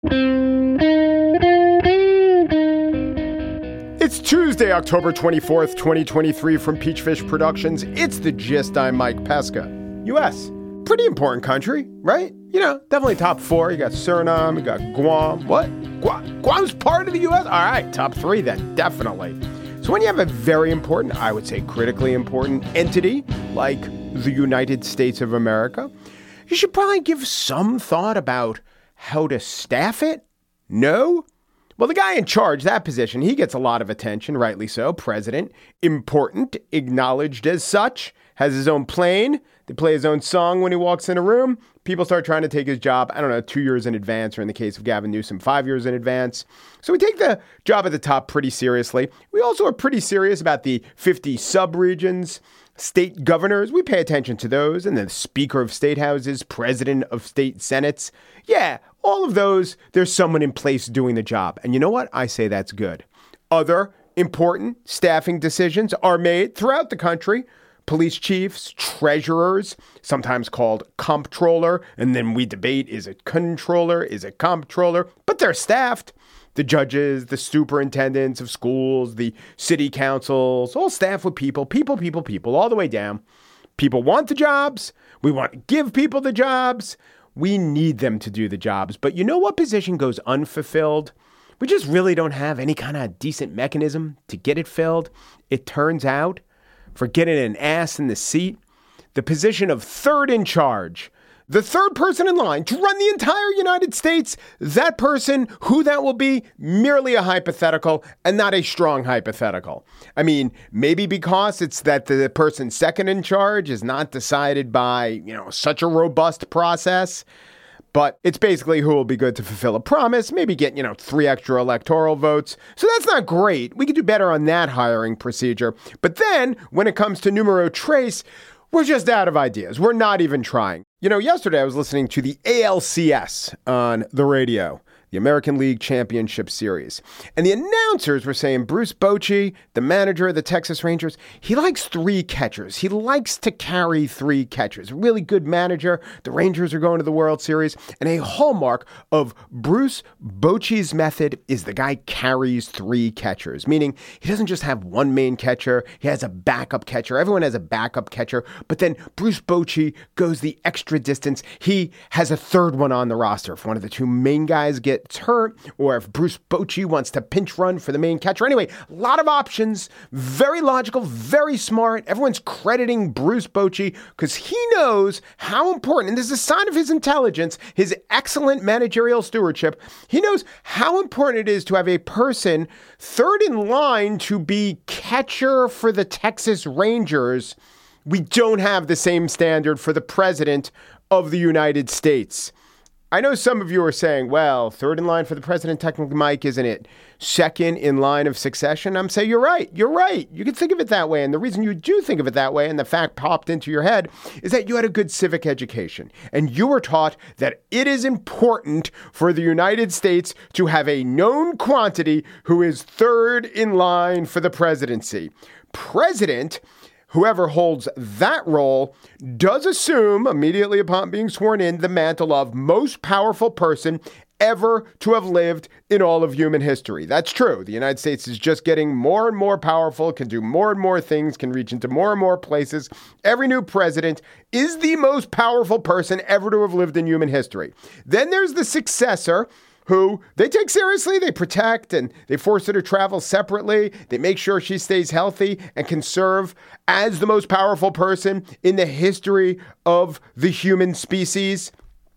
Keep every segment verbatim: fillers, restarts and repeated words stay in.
It's Tuesday, October twenty-fourth, twenty twenty-three from Peachfish Productions. It's The Gist. I'm Mike Pesca. U S, pretty important country, right? You know, definitely top four. You got Suriname, you got Guam. What? Guam? Guam's part of the U S? All right, top three then, definitely. So when you have a very important, I would say critically important entity like the United States of America, you should probably give some thought about how to staff it. No? Well, the guy in charge, that position, he gets a lot of attention, rightly so. President, important, acknowledged as such, has his own plane. They play his own song when he walks in a room. People start trying to take his job, I don't know, two years in advance, or in the case of Gavin Newsom, five years in advance. So we take the job at the top pretty seriously. We also are pretty serious about the fifty sub-regions, state governors. We pay attention to those, and the speaker of state houses, president of state senates. Yeah, all of those, there's someone in place doing the job. And you know what? I say that's good. Other important staffing decisions are made throughout the country. Police chiefs, treasurers, sometimes called comptroller, and then we debate, is it controller, is it comptroller? But they're staffed. The judges, the superintendents of schools, the city councils, all staffed with people, people, people, people, all the way down. People want the jobs. We want to give people the jobs. We need them to do the jobs. But you know what position goes unfulfilled? We just really don't have any kind of decent mechanism to get it filled. It turns out, for getting an ass in the seat, the position of third in charge, the third person in line to run the entire United States, that person, who that will be, merely a hypothetical and not a strong hypothetical. I mean, maybe because it's that the person second in charge is not decided by, you know, such a robust process. But it's basically who will be good to fulfill a promise, maybe get, you know, three extra electoral votes. So that's not great. We could do better on that hiring procedure. But then when it comes to numero tres, we're just out of ideas. We're not even trying. You know, yesterday I was listening to the A L C S on the radio, the American League Championship Series. And the announcers were saying Bruce Bochy, the manager of the Texas Rangers, he likes three catchers. He likes to carry three catchers. Really good manager. The Rangers are going to the World Series. And a hallmark of Bruce Bochy's method is the guy carries three catchers, meaning he doesn't just have one main catcher. He has a backup catcher. Everyone has a backup catcher. But then Bruce Bochy goes the extra distance. He has a third one on the roster. If one of the two main guys get hurt, or if Bruce Bochy wants to pinch run for the main catcher. Anyway, a lot of options, very logical, very smart. Everyone's crediting Bruce Bochy because he knows how important, and this is a sign of his intelligence, his excellent managerial stewardship. He knows how important it is to have a person third in line to be catcher for the Texas Rangers. We don't have the same standard for the president of the United States. I know some of you are saying, well, third in line for the president, technically, Mike, isn't it second in line of succession? I'm saying you're right. You're right. You can think of it that way. And the reason you do think of it that way, and the fact popped into your head, is that you had a good civic education. And you were taught that it is important for the United States to have a known quantity who is third in line for the presidency. President, whoever holds that role, does assume, immediately upon being sworn in, the mantle of most powerful person ever to have lived in all of human history. That's true. The United States is just getting more and more powerful, can do more and more things, can reach into more and more places. Every new president is the most powerful person ever to have lived in human history. Then there's the successor, who they take seriously, they protect, and they force her to travel separately. They make sure she stays healthy and can serve as the most powerful person in the history of the human species.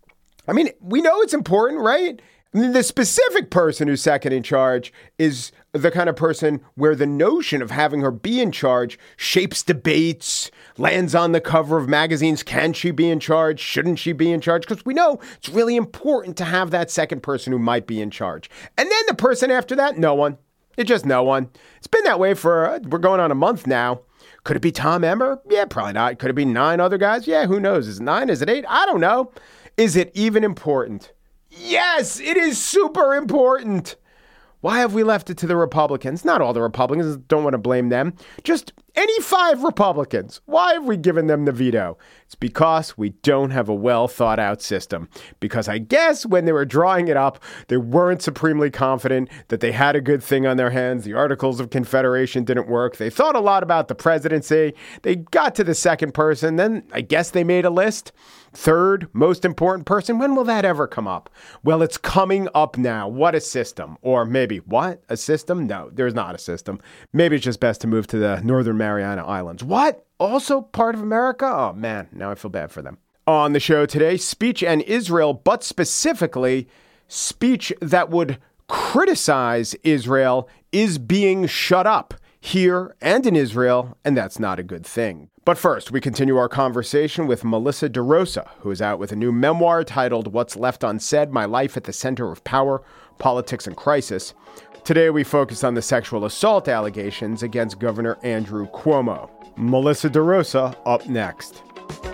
I mean, we know it's important, right? I mean, the specific person who's second in charge is the kind of person where the notion of having her be in charge shapes debates, lands on the cover of magazines. Can she be in charge? Shouldn't she be in charge? Because we know it's really important to have that second person who might be in charge. And then the person after that, no one. It's just no one. It's been that way for, uh, we're going on a month now. Could it be Tom Emmer? Yeah, probably not. Could it be nine other guys? Yeah, who knows? Is it nine? Is it eight? I don't know. Is it even important? Yes, it is super important. Why have we left it to the Republicans? Not all the Republicans, don't want to blame them. Just Any five Republicans. Why have we given them the veto? It's because we don't have a well thought out system. Because I guess when they were drawing it up, they weren't supremely confident that they had a good thing on their hands. The Articles of Confederation didn't work. They thought a lot about the presidency. They got to the second person. Then I guess they made a list. Third most important person. When will that ever come up? Well, it's coming up now. What a system. Or maybe, what? A system? No, there's not a system. Maybe it's just best to move to the Northern Mariana Islands. What? Also part of America? Oh, man, now I feel bad for them. On the show today, speech and Israel, but specifically speech that would criticize Israel is being shut up here and in Israel, and that's not a good thing. But first, we continue our conversation with Melissa DeRosa, who is out with a new memoir titled What's Left Unsaid, My Life at the Center of Power, Politics, and Crisis. Today, we focus on the sexual assault allegations against Governor Andrew Cuomo. Melissa DeRosa up next.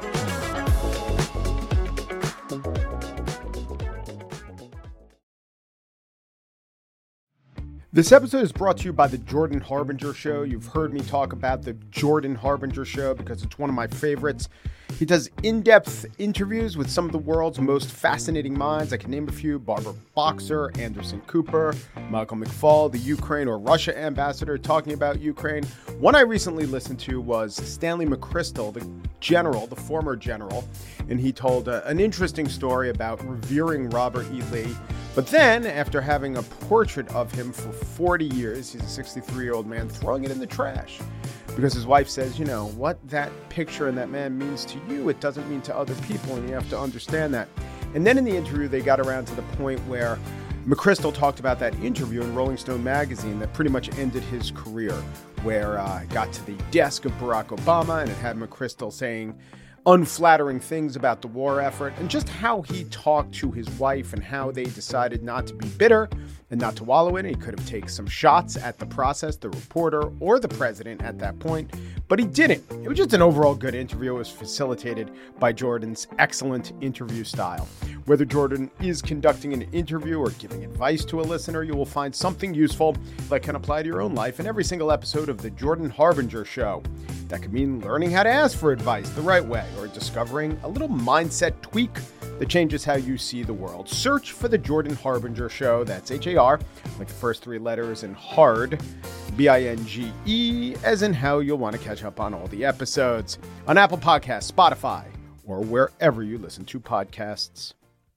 This episode is brought to you by the Jordan Harbinger Show. You've heard me talk about the Jordan Harbinger Show because it's one of my favorites. He does in-depth interviews with some of the world's most fascinating minds. I can name a few: Barbara Boxer, Anderson Cooper, Michael McFaul, the Ukraine or Russia ambassador talking about Ukraine. One I recently listened to was Stanley McChrystal, the general, the former general, and he told uh, an interesting story about revering Robert E. Lee. But then, after having a portrait of him for forty years, he's a sixty-three-year-old man, throwing it in the trash. Because his wife says, you know, what that picture and that man means to you, it doesn't mean to other people, and you have to understand that. And then in the interview, they got around to the point where McChrystal talked about that interview in Rolling Stone magazine that pretty much ended his career, where uh, it got to the desk of Barack Obama, and it had McChrystal saying unflattering things about the war effort, and just how he talked to his wife and how they decided not to be bitter and not to wallow in it. He could have taken some shots at the process, the reporter, or the president at that point, but he didn't. It was just an overall good interview. It was facilitated by Jordan's excellent interview style. Whether Jordan is conducting an interview or giving advice to a listener, you will find something useful that can apply to your own life in every single episode of The Jordan Harbinger Show. That could mean learning how to ask for advice the right way, or discovering a little mindset tweak that changes how you see the world. Search for The Jordan Harbinger Show. That's H A R, like the first three letters, and hard, B I N G E, as in how you'll want to catch up on all the episodes on Apple Podcasts, Spotify, or wherever you listen to podcasts.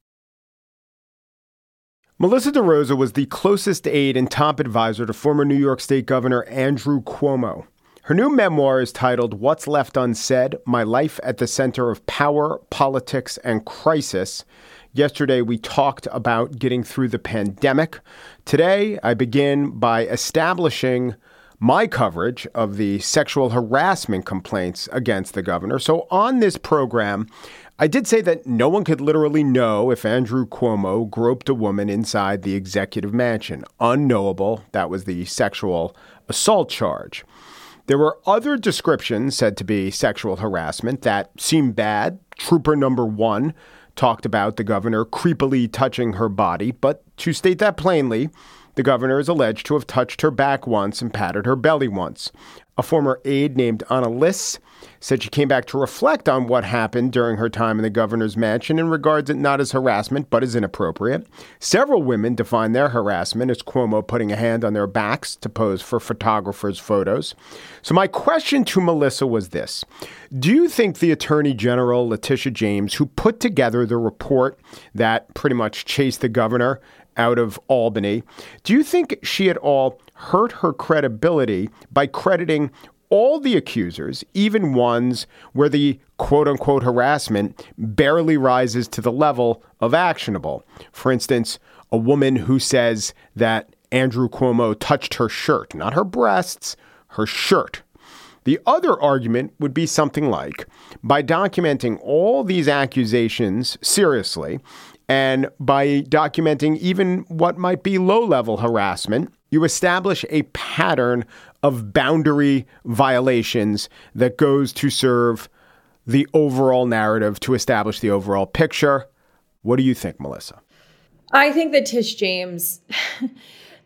Melissa DeRosa was the closest aide and top advisor to former New York State Governor Andrew Cuomo. Her new memoir is titled What's Left Unsaid, My Life at the Center of Power, Politics, and Crisis. Yesterday, we talked about getting through the pandemic. Today, I begin by establishing my coverage of the sexual harassment complaints against the governor. So on this program, I did say that no one could literally know if Andrew Cuomo groped a woman inside the executive mansion. Unknowable. That was the sexual assault charge. There were other descriptions said to be sexual harassment that seemed bad. Trooper number one talked about the governor creepily touching her body, but to state that plainly, the governor is alleged to have touched her back once and patted her belly once. A former aide named Anna Liss said she came back to reflect on what happened during her time in the governor's mansion and regards it not as harassment, but as inappropriate. Several women define their harassment as Cuomo putting a hand on their backs to pose for photographers' photos. So my question to Melissa was this. Do you think the Attorney General, Letitia James, who put together the report that pretty much chased the governor out of Albany, do you think she at all hurt her credibility by crediting all the accusers, even ones where the quote-unquote harassment barely rises to the level of actionable? For instance, a woman who says that Andrew Cuomo touched her shirt, not her breasts, her shirt. The other argument would be something like, by documenting all these accusations seriously, and by documenting even what might be low-level harassment, you establish a pattern of boundary violations that goes to serve the overall narrative, to establish the overall picture. What do you think, Melissa? I think that Tish James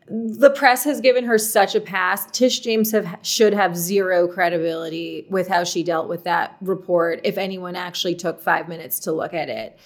The press has given her such a pass. Tish James have, should have zero credibility with how she dealt with that report if anyone actually took five minutes to look at it.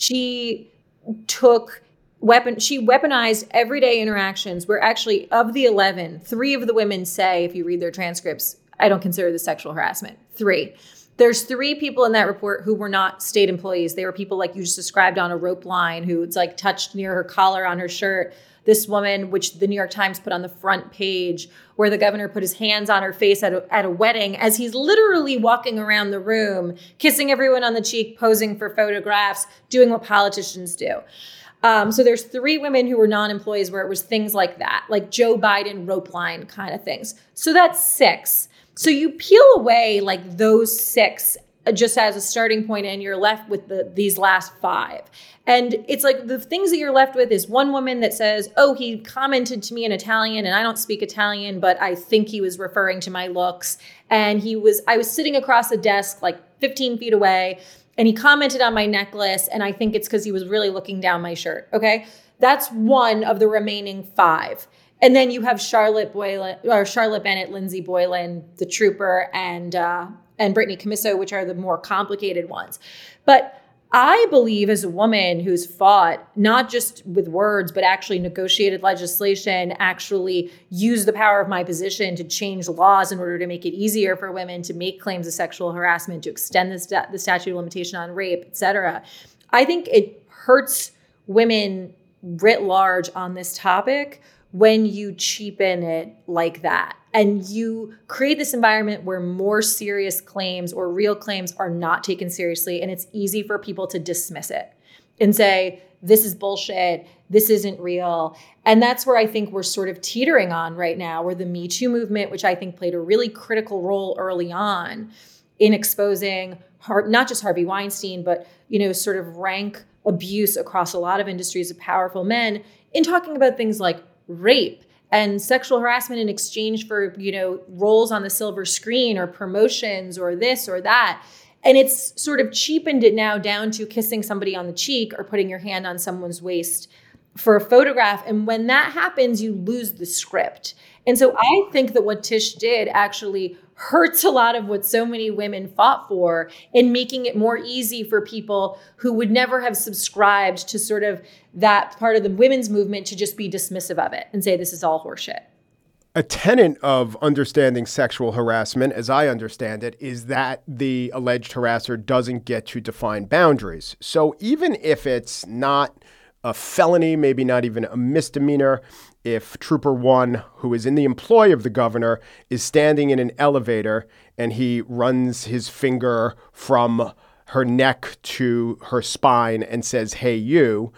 She took weapon, she weaponized everyday interactions where actually of the eleven, three of the women say, if you read their transcripts, I don't consider this sexual harassment. Three. There's three people in that report who were not state employees. They were people like you just described on a rope line who it's like touched near her collar on her shirt. This woman, which the New York Times put on the front page, where the governor put his hands on her face at a, at a wedding as he's literally walking around the room, kissing everyone on the cheek, posing for photographs, doing what politicians do. Um, so there's three women who were non-employees where it was things like that, like Joe Biden rope line kind of things. So that's six. So you peel away like those six just as a starting point and you're left with the, these last five. And it's like the things that you're left with is one woman that says, oh, he commented to me in Italian and I don't speak Italian, but I think he was referring to my looks. And he was, I was sitting across a desk like fifteen feet away and he commented on my necklace. And I think it's because he was really looking down my shirt. Okay. That's one of the remaining five. And then you have Charlotte Boylan or Charlotte Bennett, Lindsay Boylan, the trooper, and, uh, and Brittany Commisso, which are the more complicated ones. But I believe as a woman who's fought, not just with words, but actually negotiated legislation, actually used the power of my position to change laws in order to make it easier for women to make claims of sexual harassment, to extend the, st- the statute of limitation on rape, et cetera. I think it hurts women writ large on this topic when you cheapen it like that. And you create this environment where more serious claims or real claims are not taken seriously. And it's easy for people to dismiss it and say, this is bullshit. This isn't real. And that's where I think we're sort of teetering on right now, where the Me Too movement, which I think played a really critical role early on in exposing Har- not just Harvey Weinstein, but, you know, sort of rank abuse across a lot of industries of powerful men in talking about things like rape and sexual harassment in exchange for, you know, roles on the silver screen or promotions or this or that. And it's sort of cheapened it now down to kissing somebody on the cheek or putting your hand on someone's waist for a photograph. And when that happens, you lose the script. And so I think that what Tish did actually hurts a lot of what so many women fought for in making it more easy for people who would never have subscribed to sort of that part of the women's movement to just be dismissive of it and say, this is all horseshit. A tenet of understanding sexual harassment, as I understand it, is that the alleged harasser doesn't get to define boundaries. So even if it's not a felony, maybe not even a misdemeanor, if Trooper One, who is in the employ of the governor, is standing in an elevator and he runs his finger from her neck to her spine and says, hey, you,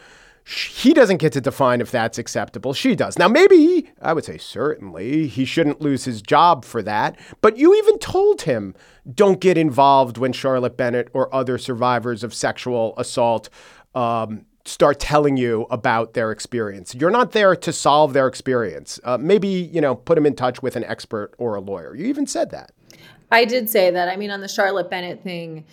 he doesn't get to define if that's acceptable. She does. Now, maybe, I would say certainly, he shouldn't lose his job for that. But you even told him, don't get involved when Charlotte Bennett or other survivors of sexual assault um, start telling you about their experience. You're not there to solve their experience. Uh, maybe, you know, put them in touch with an expert or a lawyer. You even said that. I did say that. I mean, on the Charlotte Bennett thing,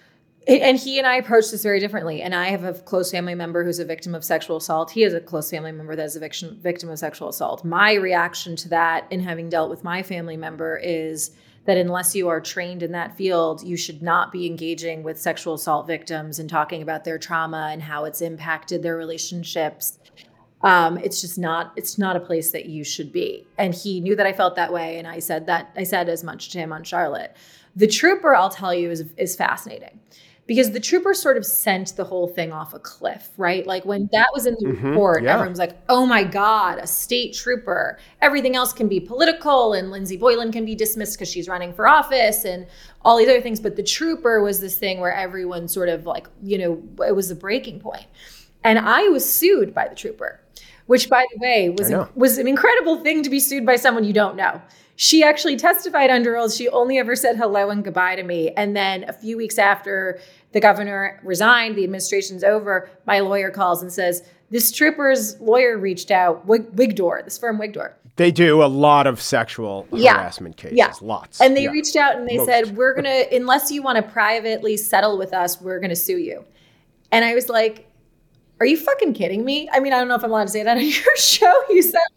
and he and I approach this very differently. And I have a close family member who's a victim of sexual assault. He has a close family member that is a victim, victim of sexual assault. My reaction to that, in having dealt with my family member, is that unless you are trained in that field, you should not be engaging with sexual assault victims and talking about their trauma and how it's impacted their relationships. Um, it's just not, it's not a place that you should be. And he knew that I felt that way. And I said that, I said as much to him on Charlotte. The trooper, I'll tell you, is, is fascinating. Because the trooper sort of sent the whole thing off a cliff, right? Like when that was in the mm-hmm, report, yeah. Everyone was like, oh my God, a state trooper. Everything else can be political and Lindsay Boylan can be dismissed because she's running for office and all these other things. But the trooper was this thing where everyone sort of like, you know, it was a breaking point. And I was sued by the trooper, which by the way, was, a, was an incredible thing to be sued by someone you don't know. She actually testified under oath. She only ever said hello and goodbye to me. And then a few weeks after the governor resigned, the administration's over, my lawyer calls and says, this trooper's lawyer reached out, Wig- Wigdor, this firm Wigdor. They do a lot of sexual yeah. harassment cases, yeah. lots. And they yeah. reached out and they Most. said, we're going to, unless you want to privately settle with us, we're going to sue you. And I was like, are you fucking kidding me? I mean, I don't know if I'm allowed to say that on your show. You said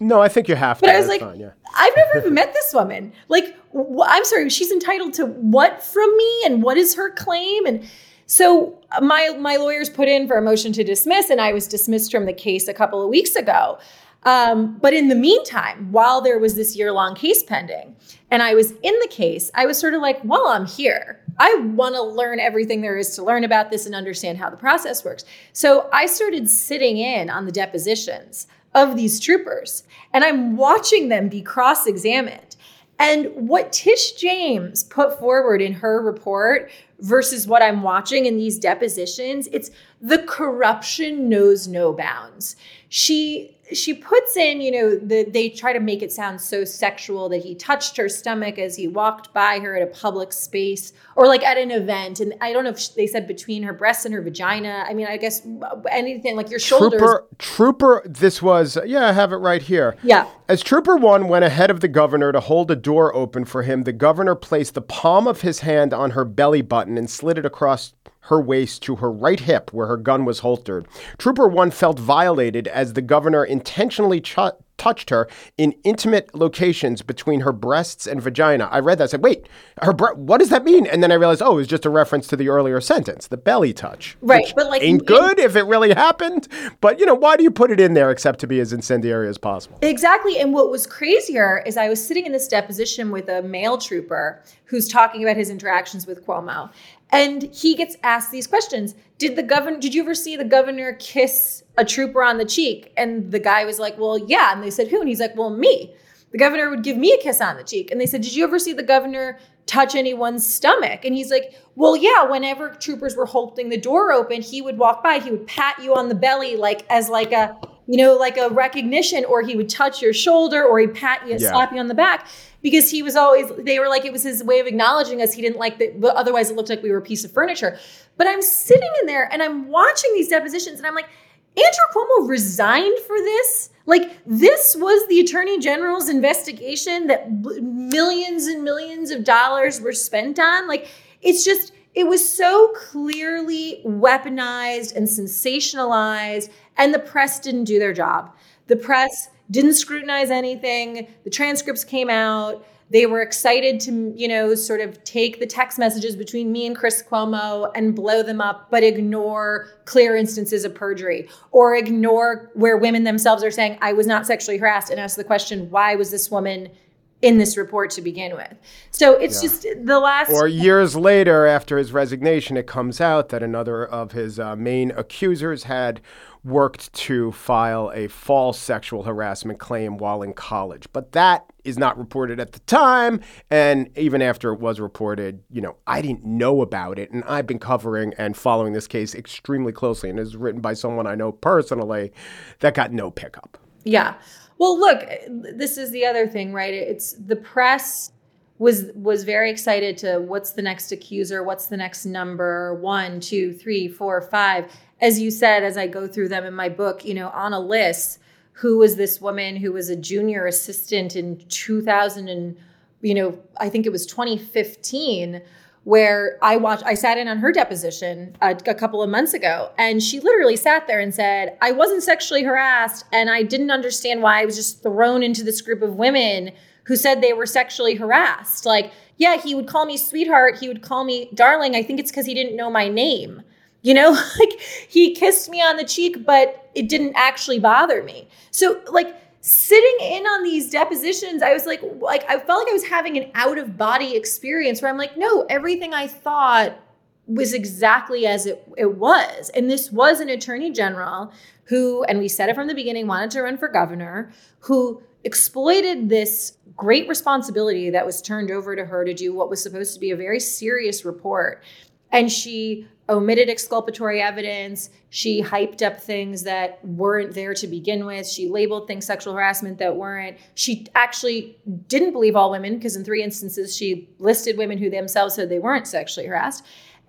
No, I think you have to. But I was That's like, fine, yeah. I've never even met this woman. Like, wh- I'm sorry, she's entitled to what from me, and what is her claim? And so my my lawyers put in for a motion to dismiss, and I was dismissed from the case a couple of weeks ago. Um, but in the meantime, while there was this year-long case pending, and I was in the case, I was sort of like, well, I'm here. I want to learn everything there is to learn about this and understand how the process works. So I started sitting in on the depositions of these troopers, and I'm watching them be cross-examined. And what Tish James put forward in her report versus what I'm watching in these depositions, it's the corruption knows no bounds. She she puts in, you know, the, they try to make it sound so sexual that he touched her stomach as he walked by her at a public space or like at an event. And I don't know if they said between her breasts and her vagina. I mean, I guess anything like your shoulders. Trooper, Trooper, this was, yeah, I have it right here. Yeah. As Trooper One went ahead of the governor to hold a door open for him, the governor placed the palm of his hand on her belly button and slid it across her waist to her right hip where her gun was holstered. Trooper One felt violated as the governor intentionally ch- touched her in intimate locations between her breasts and vagina. I read that. I said, wait, her bre- what does that mean? And then I realized, oh, it was just a reference to the earlier sentence, the belly touch. Right. Which but like ain't good if it really happened. But, you know, why do you put it in there except to be as incendiary as possible? Exactly. And what was crazier is I was sitting in this deposition with a male trooper who's talking about his interactions with Cuomo. And he gets asked these questions. Did the governor, did you ever see the governor kiss a trooper on the cheek? And the guy was like, well, yeah. And they said, who? And he's like, well, me. The governor would give me a kiss on the cheek. And they said, did you ever see the governor touch anyone's stomach? And he's like, well, yeah, whenever troopers were holding the door open, he would walk by, he would pat you on the belly, like as like a, you know, like a recognition, or he would touch your shoulder, or he'd pat you, yeah. slap you on the back. Because he was always, they were like, it was his way of acknowledging us. He didn't like that, but otherwise it looked like we were a piece of furniture. But I'm sitting in there and I'm watching these depositions and I'm like, Andrew Cuomo resigned for this? Like, this was the Attorney General's investigation that millions and millions of dollars were spent on? Like, it's just, it was so clearly weaponized and sensationalized, and the press didn't do their job. The press didn't scrutinize anything. The transcripts came out. They were excited to, you know, sort of take the text messages between me and Chris Cuomo and blow them up, but ignore clear instances of perjury, or ignore where women themselves are saying, I was not sexually harassed, and ask the question, why was this woman in this report to begin with? So it's yeah. just the last... Or years later, after his resignation, it comes out that another of his uh, main accusers had worked to file a false sexual harassment claim while in college. But that is not reported at the time. And even after it was reported, you know, I didn't know about it. And I've been covering and following this case extremely closely. And it was written by someone I know personally that got no pickup. Yeah. Well, look, this is the other thing, right? It's the press was was very excited to what's the next accuser? What's the next number? One, two, three, four, five. As you said, as I go through them in my book, you know, on a list, who was this woman who was a junior assistant in two thousand and, you know, I think it was twenty fifteen, where I watched, I sat in on her deposition a, a couple of months ago, and she literally sat there and said, I wasn't sexually harassed, and I didn't understand why I was just thrown into this group of women who said they were sexually harassed. Like, yeah, he would call me sweetheart. He would call me darling. I think it's because he didn't know my name. You know, like he kissed me on the cheek, but it didn't actually bother me. So like sitting in on these depositions, I was like, like I felt like I was having an out of body experience where I'm like, no, everything I thought was exactly as it, it was. And this was an attorney general who, and we said it from the beginning, wanted to run for governor, who exploited this great responsibility that was turned over to her to do what was supposed to be a very serious report. And she omitted exculpatory evidence. She hyped up things that weren't there to begin with. She labeled things sexual harassment that weren't. She actually didn't believe all women, because in three instances, she listed women who themselves said they weren't sexually harassed.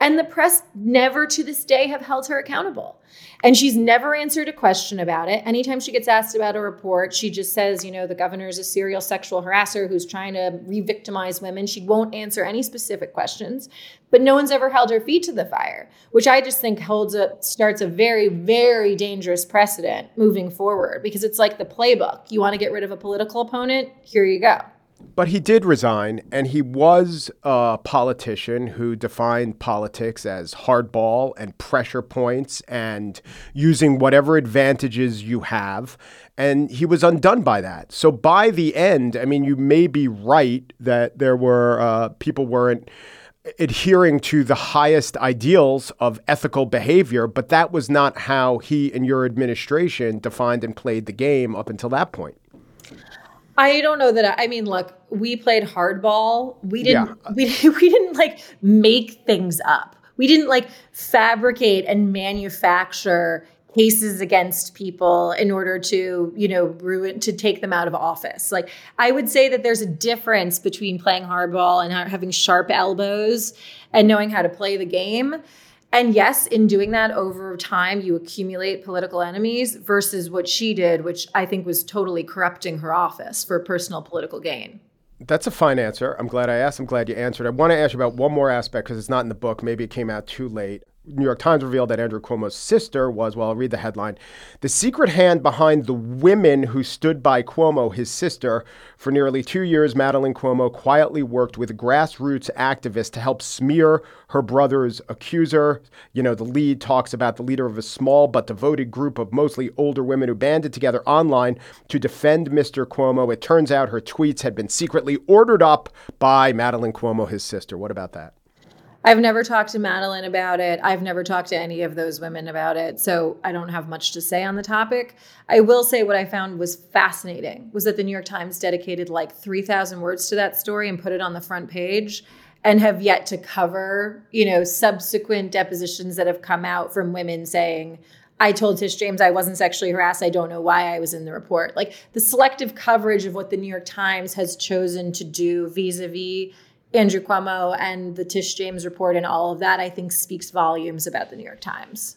And the press never to this day have held her accountable. And she's never answered a question about it. Anytime she gets asked about a report, she just says, you know, the governor is a serial sexual harasser who's trying to re-victimize women. She won't answer any specific questions, but no one's ever held her feet to the fire, which I just think holds a, starts a very, very dangerous precedent moving forward, because it's like the playbook. You want to get rid of a political opponent? Here you go. But he did resign, and he was a politician who defined politics as hardball and pressure points and using whatever advantages you have. And he was undone by that. So by the end, I mean, you may be right that there were uh, people weren't adhering to the highest ideals of ethical behavior, but that was not how he and your administration defined and played the game up until that point. I don't know that. I, I mean, look, we played hardball. We didn't, Yeah. we, we didn't like make things up. We didn't like fabricate and manufacture cases against people in order to, you know, ruin, to take them out of office. Like, I would say that there's a difference between playing hardball and having sharp elbows and knowing how to play the game. And yes, in doing that over time, you accumulate political enemies versus what she did, which I think was totally corrupting her office for personal political gain. That's a fine answer. I'm glad I asked. I'm glad you answered. I want to ask you about one more aspect because it's not in the book. Maybe it came out too late. New York Times revealed that Andrew Cuomo's sister was, well, I'll read the headline, the secret hand behind the women who stood by Cuomo, his sister. For nearly two years, Madeleine Cuomo quietly worked with grassroots activists to help smear her brother's accuser. You know, the lead talks about the leader of a small but devoted group of mostly older women who banded together online to defend Mister Cuomo. It turns out her tweets had been secretly ordered up by Madeleine Cuomo, his sister. What about that? I've never talked to Madeleine about it. I've never talked to any of those women about it. So I don't have much to say on the topic. I will say what I found was fascinating was that the New York Times dedicated like three thousand words to that story and put it on the front page and have yet to cover, you know, subsequent depositions that have come out from women saying, I told Tish James I wasn't sexually harassed. I don't know why I was in the report. Like the selective coverage of what the New York Times has chosen to do vis-a-vis Andrew Cuomo and the Tish James report and all of that, I think speaks volumes about the New York Times.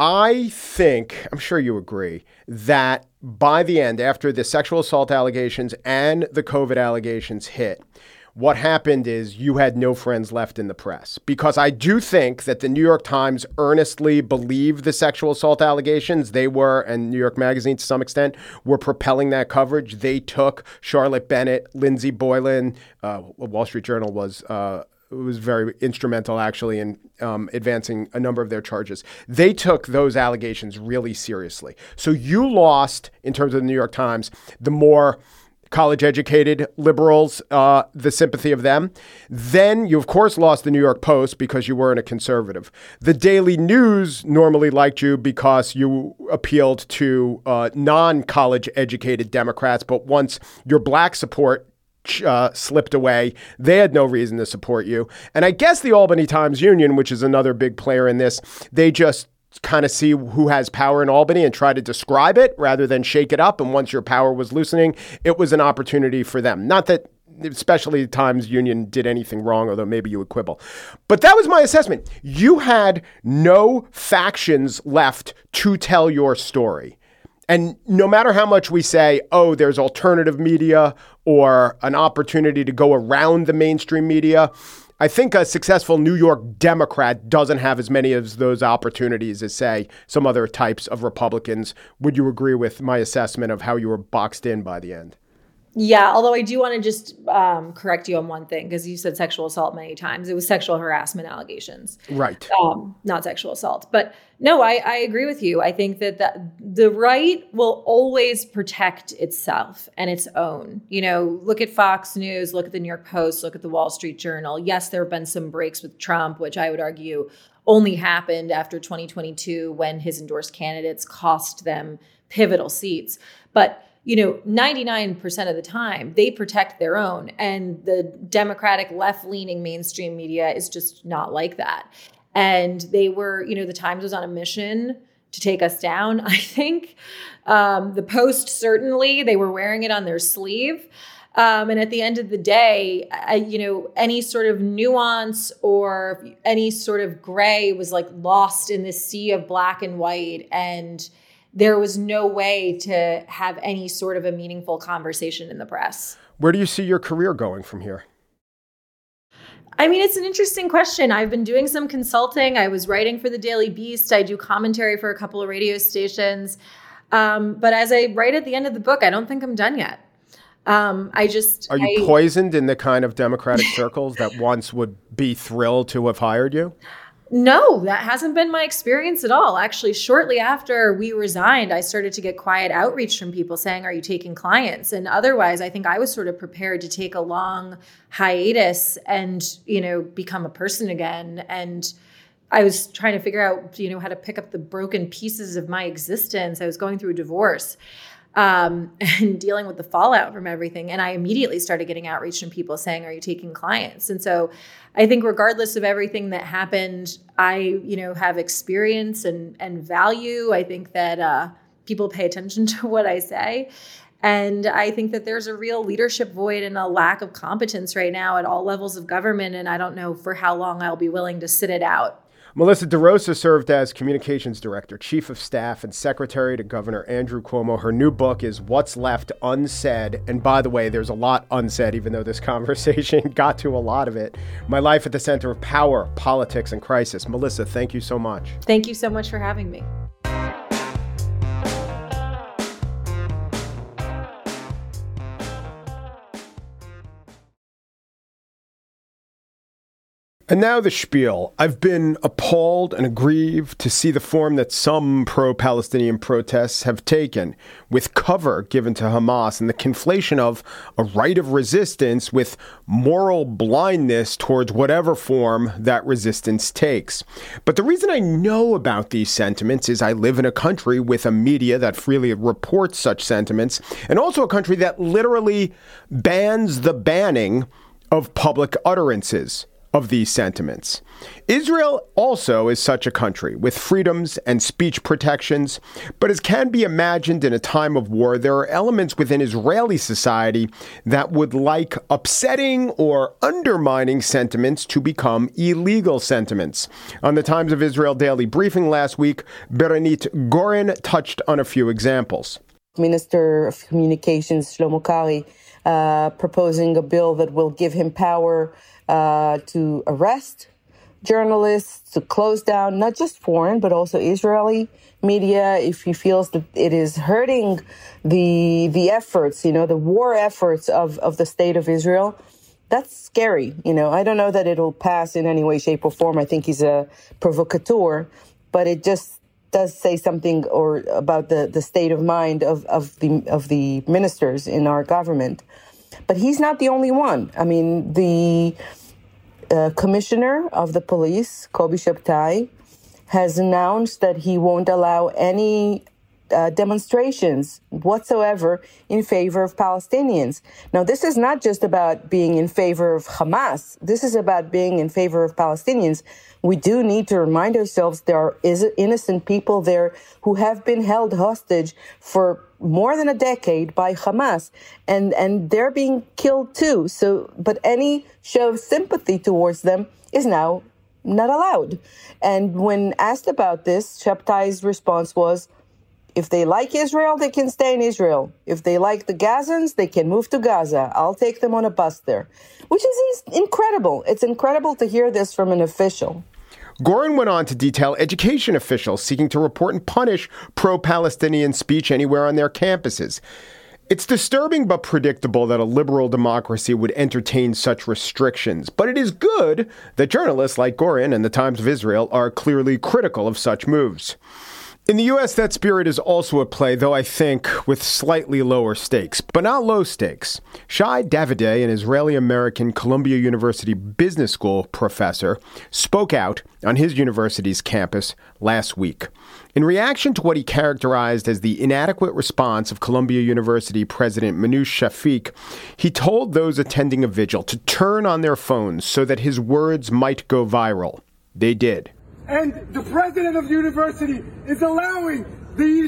I think, I'm sure you agree, that by the end, after the sexual assault allegations and the COVID allegations hit, what happened is you had no friends left in the press, because I do think that the New York Times earnestly believed the sexual assault allegations. They were, and New York Magazine to some extent, were propelling that coverage. They took Charlotte Bennett, Lindsey Boylan, uh, Wall Street Journal was uh, was very instrumental actually in um, advancing a number of their charges. They took those allegations really seriously. So you lost, in terms of the New York Times, the more college-educated liberals, uh, the sympathy of them. Then you, of course, lost the New York Post because you weren't a conservative. The Daily News normally liked you because you appealed to uh, non-college-educated Democrats, but once your black support Uh, slipped away, they had no reason to support you. And I guess the Albany Times-Union, which is another big player in this, they just kind of see who has power in Albany and try to describe it rather than shake it up. And once your power was loosening, it was an opportunity for them. Not that especially Times-Union did anything wrong, although maybe you would quibble. But that was my assessment. You had no factions left to tell your story. And no matter how much we say, oh, there's alternative media or an opportunity to go around the mainstream media, I think a successful New York Democrat doesn't have as many of those opportunities as, say, some other types of Republicans. Would you agree with my assessment of how you were boxed in by the end? Yeah, although I do want to just um, correct you on one thing, because you said sexual assault many times. It was sexual harassment allegations. Right. Um, not sexual assault. But no, I, I agree with you. I think that the, the right will always protect itself and its own. You know, look at Fox News, look at the New York Post, look at the Wall Street Journal. Yes, there have been some breaks with Trump, which I would argue only happened after twenty twenty-two when his endorsed candidates cost them pivotal seats. But you know, ninety-nine percent of the time, they protect their own. And the Democratic left-leaning mainstream media is just not like that. And they were, you know, the Times was on a mission to take us down, I think. Um, the Post, certainly, they were wearing it on their sleeve. Um, and at the end of the day, I, you know, any sort of nuance or any sort of gray was like lost in this sea of black and white. And there was no way to have any sort of a meaningful conversation in the press. Where do you see your career going from here? I mean, it's an interesting question. I've been doing some consulting. I was writing for the Daily Beast. I do commentary for a couple of radio stations. Um, but as I write at the end of the book, I don't think I'm done yet. Um, I just... Are you I, poisoned in the kind of Democratic circles that once would be thrilled to have hired you? No, that hasn't been my experience at all. Actually, shortly after we resigned, I started to get quiet outreach from people saying, are you taking clients? And otherwise, I think I was sort of prepared to take a long hiatus and, you know, become a person again. And I was trying to figure out, you know, how to pick up the broken pieces of my existence. I was going through a divorce. Um, and dealing with the fallout from everything. And I immediately started getting outreach from people saying, are you taking clients? And so I think regardless of everything that happened, I, you know, have experience and, and value. I think that uh, people pay attention to what I say. And I think that there's a real leadership void and a lack of competence right now at all levels of government. And I don't know for how long I'll be willing to sit it out. Melissa DeRosa served as communications director, chief of staff, and secretary to Governor Andrew Cuomo. Her new book is What's Left Unsaid. And by the way, there's a lot unsaid, even though this conversation got to a lot of it. My Life at the Center of Power, Politics, and Crisis. Melissa, thank you so much. Thank you so much for having me. And now the spiel. I've been appalled and aggrieved to see the form that some pro-Palestinian protests have taken, with cover given to Hamas and the conflation of a right of resistance with moral blindness towards whatever form that resistance takes. But the reason I know about these sentiments is I live in a country with a media that freely reports such sentiments, and also a country that literally bans the banning of public utterances of these sentiments. Israel also is such a country with freedoms and speech protections, but as can be imagined in a time of war, there are elements within Israeli society that would like upsetting or undermining sentiments to become illegal sentiments. On the Times of Israel Daily Briefing last week, Beronit Goren touched on a few examples. Minister of Communications Shlomo Kari uh, proposing a bill that will give him power Uh, to arrest journalists, to close down not just foreign, but also Israeli media if he feels that it is hurting the the efforts, you know, the war efforts of, of the state of Israel. That's scary. You know, I don't know that it'll pass in any way, shape, or form. I think he's a provocateur, but it just does say something or about the, the state of mind of, of the of the ministers in our government. But he's not the only one. I mean, the uh, commissioner of the police, Kobi Shabtai, has announced that he won't allow any uh, demonstrations whatsoever in favor of Palestinians. Now, this is not just about being in favor of Hamas. This is about being in favor of Palestinians. We do need to remind ourselves there are innocent people there who have been held hostage for more than a decade by Hamas, and, and they're being killed too. So, but any show of sympathy towards them is now not allowed. And when asked about this, Shabtai's response was, if they like Israel, they can stay in Israel. If they like the Gazans, they can move to Gaza. I'll take them on a bus there, which is incredible. It's incredible to hear this from an official. Goren went on to detail education officials seeking to report and punish pro-Palestinian speech anywhere on their campuses. It's disturbing but predictable that a liberal democracy would entertain such restrictions. But it is good that journalists like Goren and the Times of Israel are clearly critical of such moves. In the U S, that spirit is also at play, though I think with slightly lower stakes, but not low stakes. Shai Davide, an Israeli-American Columbia University Business School professor, spoke out on his university's campus last week. In reaction to what he characterized as the inadequate response of Columbia University President Manoush Shafik, he told those attending a vigil to turn on their phones so that his words might go viral. They did. And the president of the university is allowing these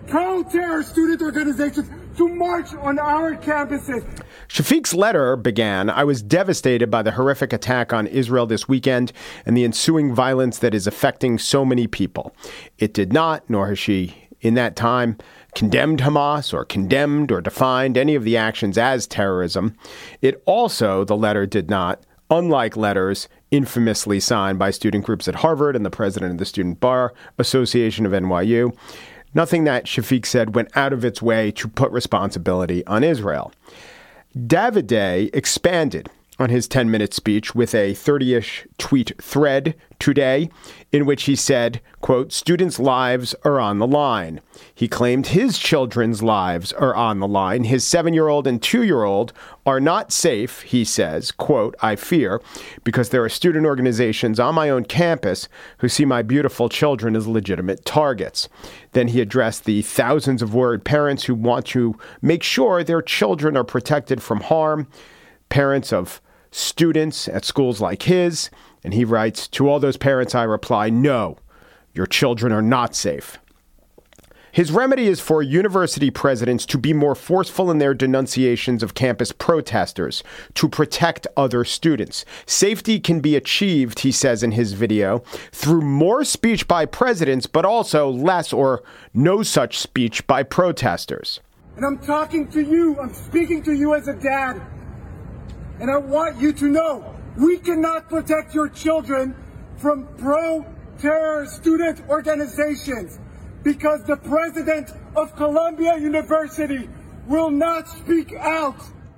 pro-terror student organizations to march on our campuses. Shafiq's letter began, "I was devastated by the horrific attack on Israel this weekend and the ensuing violence that is affecting so many people." It did not, nor has she in that time, condemned Hamas or condemned or defined any of the actions as terrorism. It also, the letter did not, unlike letters infamously signed by student groups at Harvard and the president of the Student Bar Association of N Y U, nothing that Shafiq said went out of its way to put responsibility on Israel. Davide expanded on his ten-minute speech with a thirty-ish tweet thread today in which he said, quote, "Students' lives are on the line." He claimed his children's lives are on the line. His seven-year-old and two-year-old are not safe, he says, quote, "I fear, because there are student organizations on my own campus who see my beautiful children as legitimate targets." Then he addressed the thousands of worried parents who want to make sure their children are protected from harm, parents of students at schools like his. And he writes, "To all those parents, I reply, no, your children are not safe." His remedy is for university presidents to be more forceful in their denunciations of campus protesters to protect other students. Safety can be achieved, he says in his video, through more speech by presidents, but also less or no such speech by protesters. And I'm talking to you. I'm speaking to you as a dad. And I want you to know, we cannot protect your children from pro-terror student organizations because the president of Columbia University will not speak out.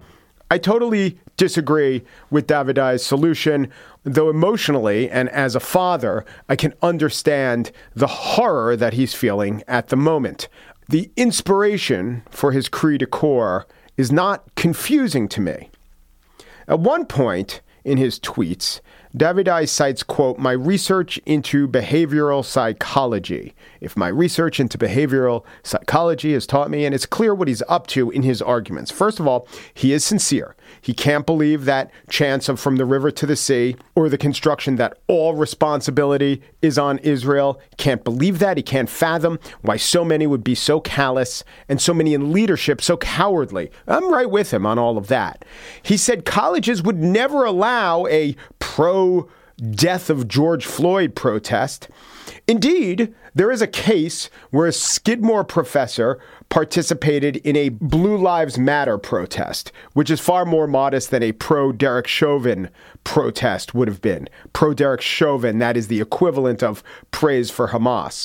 I totally disagree with Davide's solution, though emotionally and as a father, I can understand the horror that he's feeling at the moment. The inspiration for his cri de coeur is not confusing to me. At one point in his tweets, Davide cites, quote, "my research into behavioral psychology. If my research into behavioral psychology has taught me," and it's clear what he's up to in his arguments. First of all, he is sincere. He can't believe that chants of From the River to the Sea or the construction that all responsibility is on Israel. Can't believe that. He can't fathom why so many would be so callous and so many in leadership so cowardly. I'm right with him on all of that. He said colleges would never allow a pro-death of George Floyd protest. Indeed, there is a case where a Skidmore professor participated in a Blue Lives Matter protest, which is far more modest than a pro-Derek Chauvin protest would have been. Pro-Derek Chauvin, that is the equivalent of praise for Hamas.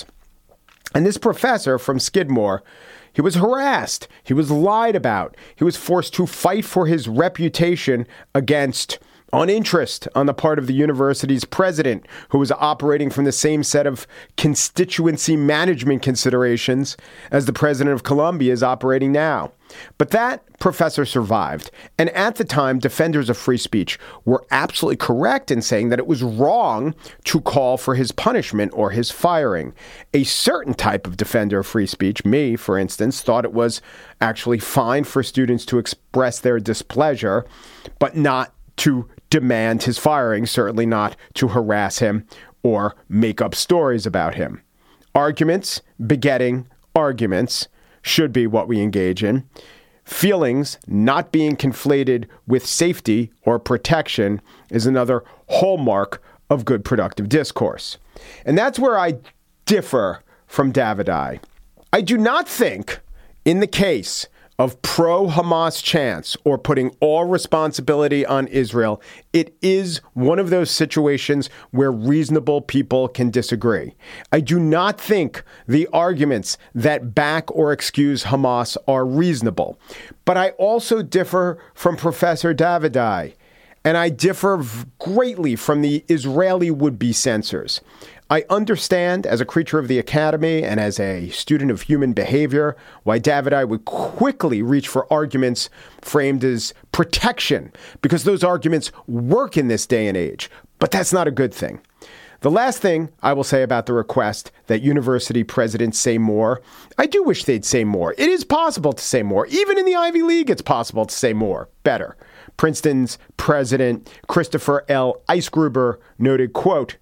And this professor from Skidmore, he was harassed. He was lied about. He was forced to fight for his reputation against uninterest on the part of the university's president, who was operating from the same set of constituency management considerations as the president of Columbia is operating now. But that professor survived. And at the time, defenders of free speech were absolutely correct in saying that it was wrong to call for his punishment or his firing. A certain type of defender of free speech, me, for instance, thought it was actually fine for students to express their displeasure, but not to demand his firing, certainly not to harass him or make up stories about him. Arguments begetting arguments should be what we engage in. Feelings not being conflated with safety or protection is another hallmark of good productive discourse. And that's where I differ from Davide. I do not think in the case of pro-Hamas chants or putting all responsibility on Israel, it is one of those situations where reasonable people can disagree. I do not think the arguments that back or excuse Hamas are reasonable. But I also differ from Professor Davide, and I differ greatly from the Israeli would-be censors. I understand, as a creature of the academy and as a student of human behavior, why Davide would quickly reach for arguments framed as protection, because those arguments work in this day and age. But that's not a good thing. The last thing I will say about the request that university presidents say more, I do wish they'd say more. It is possible to say more. Even in the Ivy League, it's possible to say more, better. Princeton's president, Christopher L. Eisgruber, noted, quote,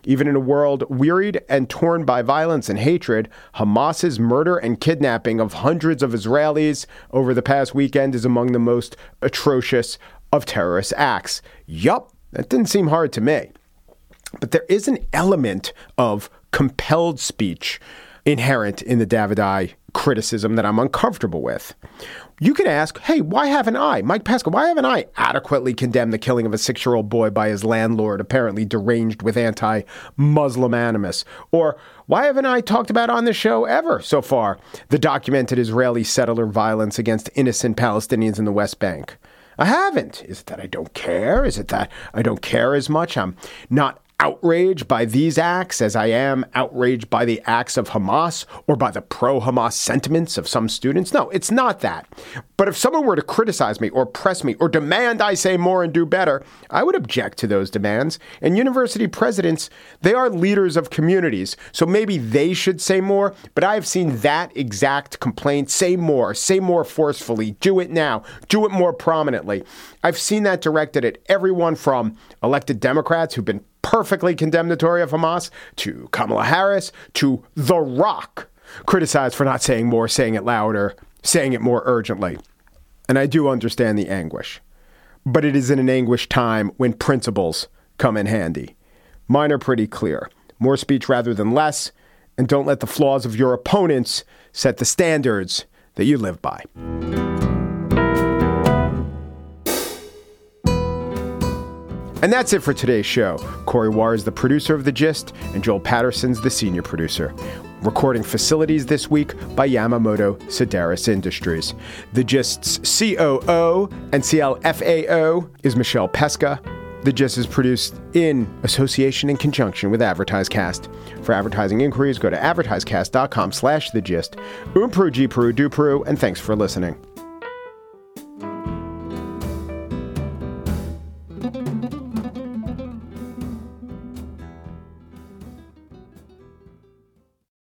Even in a world wearied and torn by violence and hatred, Hamas's murder and kidnapping of hundreds of Israelis over the past weekend is among the most atrocious of terrorist acts. Yup, that didn't seem hard to me. But there is an element of compelled speech inherent in the Davidai criticism that I'm uncomfortable with. You could ask, hey, why haven't I, Mike Pesca, why haven't I adequately condemned the killing of a six-year-old boy by his landlord, apparently deranged with anti-Muslim animus? Or why haven't I talked about on the show ever so far the documented Israeli settler violence against innocent Palestinians in the West Bank? I haven't. Is it that I don't care? Is it that I don't care as much? I'm not outraged by these acts as I am outraged by the acts of Hamas or by the pro-Hamas sentiments of some students. No, it's not that. But if someone were to criticize me or press me or demand I say more and do better, I would object to those demands. And university presidents, they are leaders of communities, so maybe they should say more. But I have seen that exact complaint, say more, say more forcefully, do it now, do it more prominently. I've seen that directed at everyone from elected Democrats who've been perfectly condemnatory of Hamas, to Kamala Harris, to The Rock, criticized for not saying more, saying it louder, saying it more urgently. And I do understand the anguish. But it is in an anguished time when principles come in handy. Mine are pretty clear. More speech rather than less, and don't let the flaws of your opponents set the standards that you live by. And that's it for today's show. Corey Warr is the producer of The Gist, and Joel Patterson's the senior producer. Recording facilities this week by Yamamoto Sedaris Industries. The Gist's C O O and C L F A O is Michelle Pesca. The Gist is produced in association and conjunction with AdvertiseCast. For advertising inquiries, go to advertisecast.com slash The Gist. Um Peru, G Peru, Du Peru, and thanks for listening.